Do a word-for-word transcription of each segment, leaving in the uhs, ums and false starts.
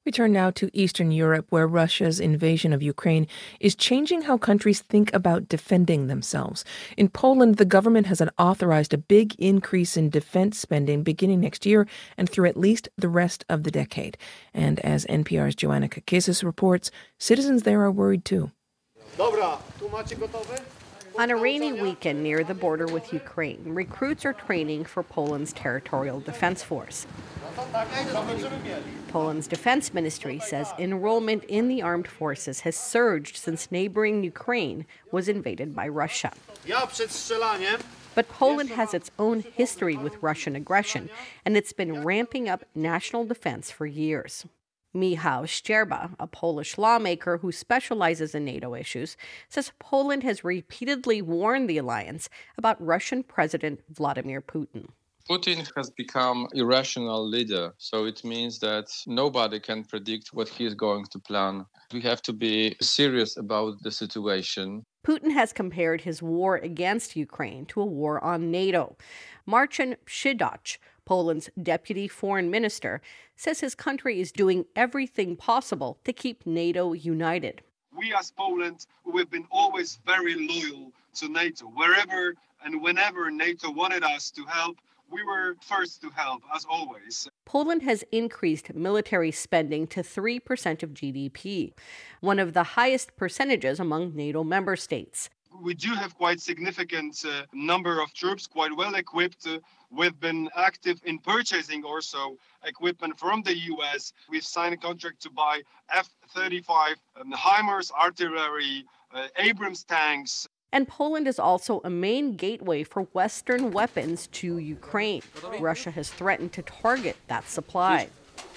We turn now to Eastern Europe, where Russia's invasion of Ukraine is changing how countries think about defending themselves. In Poland, the government has authorized a big increase in defense spending beginning next year and through at least the rest of the decade. And as N P R's Joanna Kakissis reports, citizens there are worried too. On a rainy weekend near the border with Ukraine, recruits are training for Poland's territorial defense force. Poland's defense ministry says enrollment in the armed forces has surged since neighboring Ukraine was invaded by Russia. But Poland has its own history with Russian aggression, and it's been ramping up national defense for years. Michał Szczerba, a Polish lawmaker who specializes in NATO issues, says Poland has repeatedly warned the alliance about Russian President Vladimir Putin. Putin has become an irrational leader, so it means that nobody can predict what he is going to plan. We have to be serious about the situation. Putin has compared his war against Ukraine to a war on NATO. Marcin Przydacz, Poland's deputy foreign minister, says his country is doing everything possible to keep NATO united. We as Poland, we've been always very loyal to NATO. Wherever and whenever NATO wanted us to help, we were first to help, as always. Poland has increased military spending to three percent of G D P, one of the highest percentages among NATO member states. We do have quite significant uh, number of troops, quite well equipped. Uh, we've been active in purchasing also equipment from the U S. We've signed a contract to buy F thirty-five um, HIMARS artillery, uh, Abrams tanks. And Poland is also a main gateway for Western weapons to Ukraine. Russia has threatened to target that supply.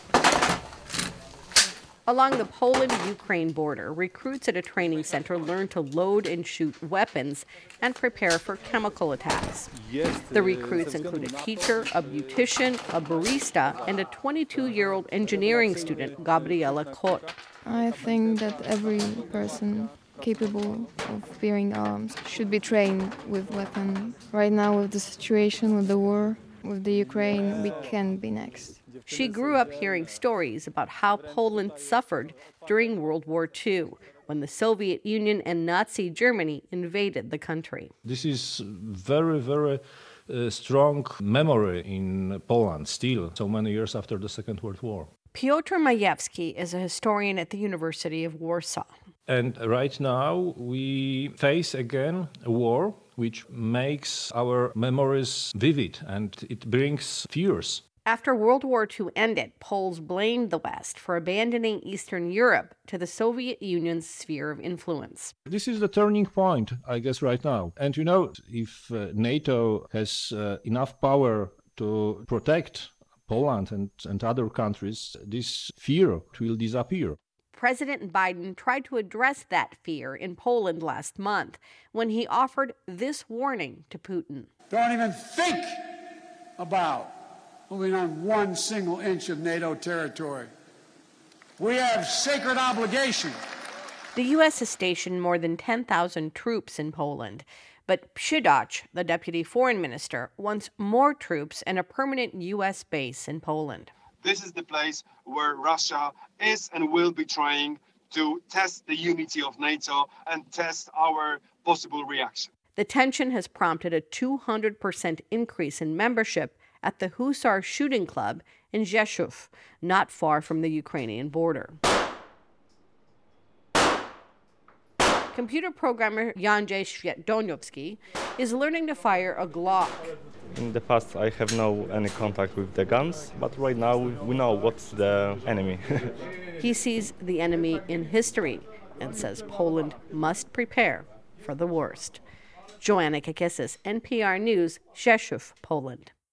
Along the Poland-Ukraine border, recruits at a training center learn to load and shoot weapons and prepare for chemical attacks. The recruits include a teacher, a beautician, a barista, and a twenty-two-year-old engineering student, Gabriela Kot. I think that every person capable of bearing arms should be trained with weapons. Right now, with the situation, with the war, with the Ukraine, we can be next. She grew up hearing stories about how Poland suffered during World War Two, when the Soviet Union and Nazi Germany invaded the country. This is very, very uh, strong memory in Poland still, so many years after the Second World War. Piotr Majewski is a historian at the University of Warsaw. And right now we face again a war which makes our memories vivid and it brings fears. After World War Two ended, Poles blamed the West for abandoning Eastern Europe to the Soviet Union's sphere of influence. This is the turning point, I guess, right now. And you know, if uh, NATO has uh, enough power to protect Poland and, and other countries, this fear will disappear. President Biden tried to address that fear in Poland last month when he offered this warning to Putin. Don't even think about moving on one single inch of NATO territory. We have sacred obligation. The U S has stationed more than ten thousand troops in Poland, but Przydacz, the deputy foreign minister, wants more troops and a permanent U S base in Poland. This is the place where Russia is and will be trying to test the unity of NATO and test our possible reaction. The tension has prompted a two hundred percent increase in membership at the Hussar Shooting Club in Rzeszów, not far from the Ukrainian border. Computer programmer Jędrzej Świętoniowski is learning to fire a Glock. In the past, I have no any contact with the guns, but right now we know what's the enemy. He sees the enemy in history and says Poland must prepare for the worst. Joanna Kakissis, N P R News, Rzeszów, Poland.